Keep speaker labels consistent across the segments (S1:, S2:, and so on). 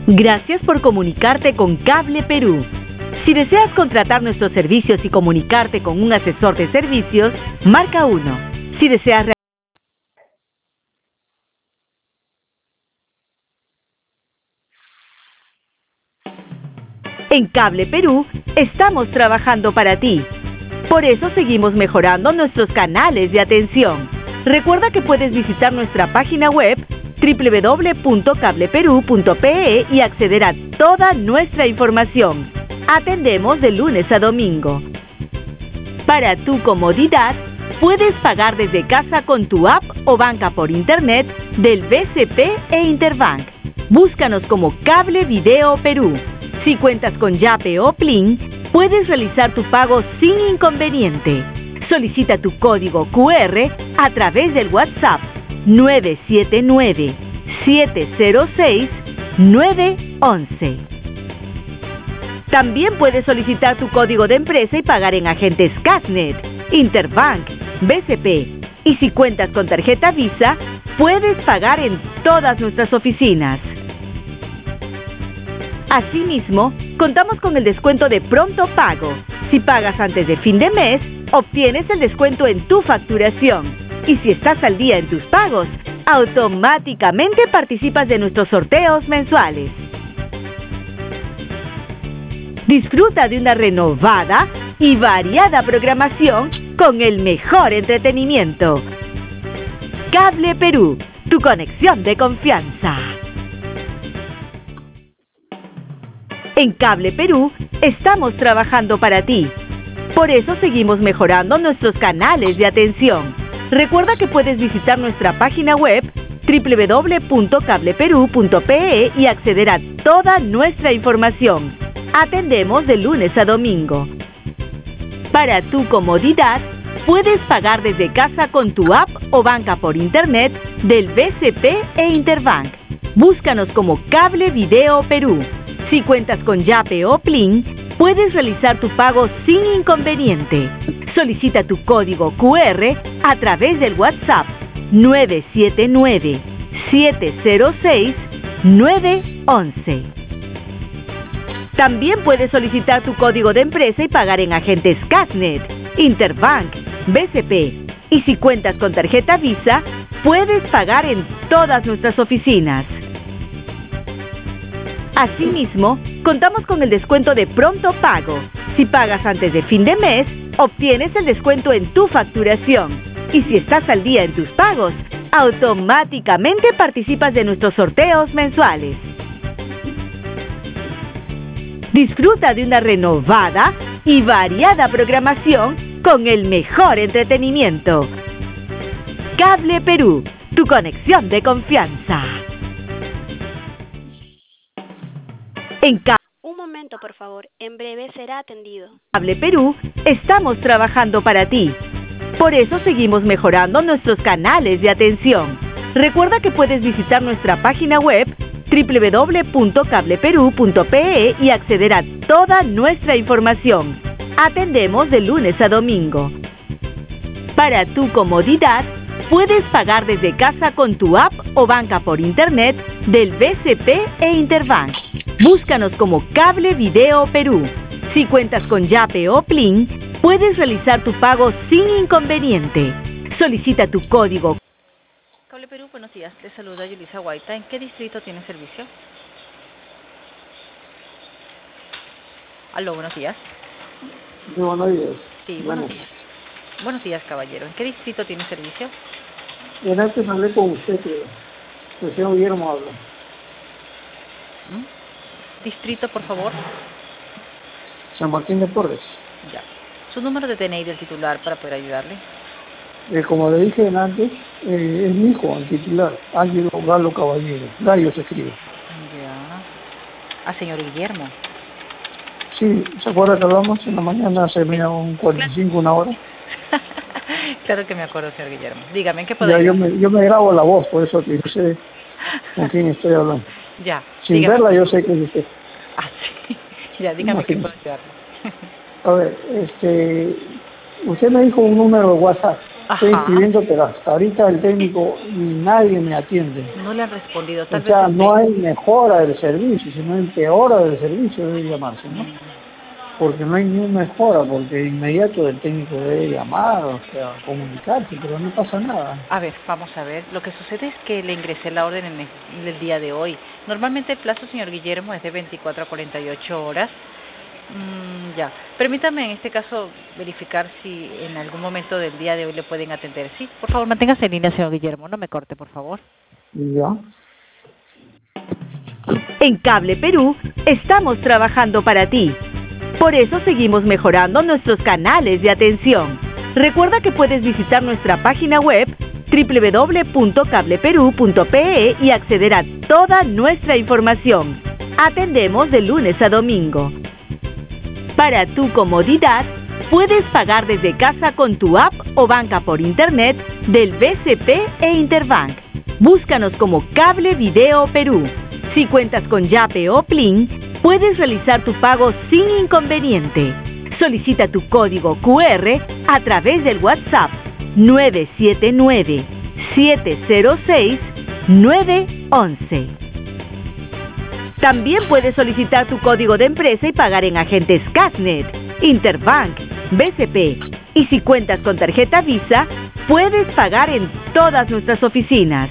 S1: Gracias por comunicarte con Cable Perú. Si deseas contratar nuestros servicios y comunicarte con un asesor de servicios, marca 1. Si deseas En Cable Perú estamos trabajando para ti. Por eso seguimos mejorando nuestros canales de atención. Recuerda que puedes visitar nuestra página web www.cableperú.pe y acceder a toda nuestra información. Atendemos de lunes a domingo. Para tu comodidad, puedes pagar desde casa con tu app o banca por internet del BCP e Interbank. Búscanos como Cable Video Perú. Si cuentas con Yape o Plin, puedes realizar tu pago sin inconveniente. Solicita tu código QR a través del WhatsApp 979-706-911. También puedes solicitar tu código de empresa y pagar en agentes Casnet, Interbank, BCP. Y si cuentas con tarjeta Visa, puedes pagar en todas nuestras oficinas. Asimismo, contamos con el descuento de pronto pago. Si pagas antes de fin de mes, obtienes el descuento en tu facturación. Y si estás al día en tus pagos, automáticamente participas de nuestros sorteos mensuales. Disfruta de una renovada y variada programación con el mejor entretenimiento. Cable Perú, tu conexión de confianza. En Cable Perú estamos trabajando para ti. Por eso seguimos mejorando nuestros canales de atención. Recuerda que puedes visitar nuestra página web www.cableperú.pe y acceder a toda nuestra información. Atendemos de lunes a domingo. Para tu comodidad, puedes pagar desde casa con tu app o banca por internet del BCP e Interbank. Búscanos como Cable Video Perú. Si cuentas con Yape o Plin, puedes realizar tu pago sin inconveniente. Solicita tu código QR a través del WhatsApp 979-706-911. También puedes solicitar tu código de empresa y pagar en agentes Casnet, Interbank, BCP. Y si cuentas con tarjeta Visa, puedes pagar en todas nuestras oficinas. Asimismo, contamos con el descuento de pronto pago. Si pagas antes de fin de mes, obtienes el descuento en tu facturación. Y si estás al día en tus pagos, automáticamente participas de nuestros sorteos mensuales. Disfruta de una renovada y variada programación con el mejor entretenimiento. Cable Perú, tu conexión de confianza.
S2: Un momento, por favor. En breve será atendido.
S1: Cable Perú estamos trabajando para ti. Por eso seguimos mejorando nuestros canales de atención. Recuerda que puedes visitar nuestra página web www.cableperú.pe y acceder a toda nuestra información. Atendemos de lunes a domingo. Para tu comodidad, puedes pagar desde casa con tu app o banca por internet del BCP e Interbank. Búscanos como Cable Video Perú. Si cuentas con Yape o Plin, puedes realizar tu pago sin inconveniente. Solicita tu código.
S3: Cable Perú, buenos días. Les saluda Yulisa Guaita. ¿En qué distrito tiene servicio? Aló, buenos días.
S4: Sí, buenos días.
S3: Sí, buenos días. Buenos días, caballero. ¿En qué distrito tiene servicio?
S4: En antes hablé con usted, creo. El señor Guillermo habla.
S3: Distrito, por favor.
S4: San Martín de Porres.
S3: Ya. Su número de DNI del titular para poder ayudarle.
S4: Como le dije antes, es mi hijo, el titular, Ángelo Galo Caballero. Gallo se escribe.
S3: Ya. Ah, señor Guillermo.
S4: Sí, ¿se acuerda que hablamos en la mañana hace un 45, una hora?
S3: Claro que me acuerdo, señor Guillermo. Dígame, ¿en qué puedo ayudar?
S4: Yo me grabo la voz, por eso que yo sé con quién estoy hablando.
S3: Ya.
S4: Sin
S3: dígame.
S4: verla yo sé que es usted.
S3: Ah, sí. Ya, dígame qué puedo ayudarle.
S4: A ver, usted me dijo un número de WhatsApp. Estoy
S3: Ajá.
S4: escribiendo, pero hasta ahorita el técnico nadie me atiende.
S3: No le han respondido,
S4: O
S3: tal
S4: sea,
S3: vez
S4: no hay mejora del servicio, sino empeora del servicio debe llamarse, ¿no? Porque no hay ni una mejora, porque de inmediato el técnico debe llamar, o sea, comunicarse, pero no pasa nada.
S3: A ver, vamos a ver. Lo que sucede es que le ingresé la orden en el día de hoy. Normalmente el plazo, señor Guillermo, es de 24 a 48 horas. Ya. Permítame en este caso verificar si en algún momento del día de hoy le pueden atender. Sí, por favor, manténgase en línea, señor Guillermo. No me corte, por favor.
S4: ¿Ya?
S1: En Cable Perú estamos trabajando para ti. Por eso seguimos mejorando nuestros canales de atención. Recuerda que puedes visitar nuestra página web www.cableperú.pe y acceder a toda nuestra información. Atendemos de lunes a domingo. Para tu comodidad, puedes pagar desde casa con tu app o banca por internet del BCP e Interbank. Búscanos como Cable Video Perú. Si cuentas con Yape o Plin, puedes realizar tu pago sin inconveniente. Solicita tu código QR a través del WhatsApp 979-706-911. También puedes solicitar tu código de empresa y pagar en agentes Casnet, Interbank, BCP. Y si cuentas con tarjeta Visa, puedes pagar en todas nuestras oficinas.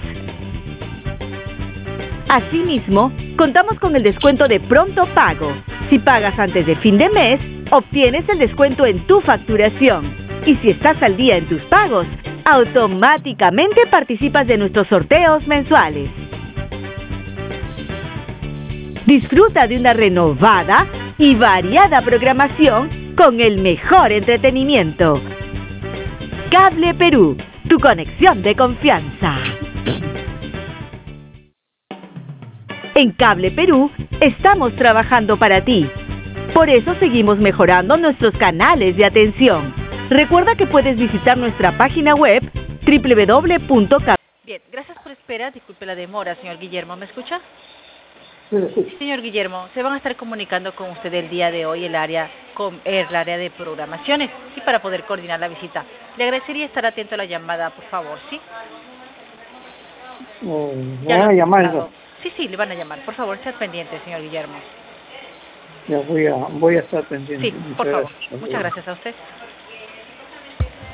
S1: Asimismo, contamos con el descuento de pronto pago. Si pagas antes de fin de mes, obtienes el descuento en tu facturación. Y si estás al día en tus pagos, automáticamente participas de nuestros sorteos mensuales. Disfruta de una renovada y variada programación con el mejor entretenimiento. Cable Perú, tu conexión de confianza. En Cable Perú estamos trabajando para ti. Por eso seguimos mejorando nuestros canales de atención. Recuerda que puedes visitar nuestra página web www.cable.
S3: Bien, gracias por esperar. Disculpe la demora, señor Guillermo. ¿Me escucha?
S4: Sí, le escucho.
S3: Señor Guillermo, se van a estar comunicando con usted el día de hoy el área de programaciones y para poder coordinar la visita. Le agradecería estar atento a la llamada, por favor, ¿sí?
S4: Me
S3: Ya
S4: van
S3: lo
S4: a
S3: he
S4: llamar
S3: escuchado.
S4: entonces.
S3: Sí, le van a llamar. Por favor, sea pendiente, señor Guillermo.
S4: Ya voy a estar pendiente.
S3: Sí,
S4: Muchas
S3: por favor.
S4: gracias.
S3: Muchas gracias a usted.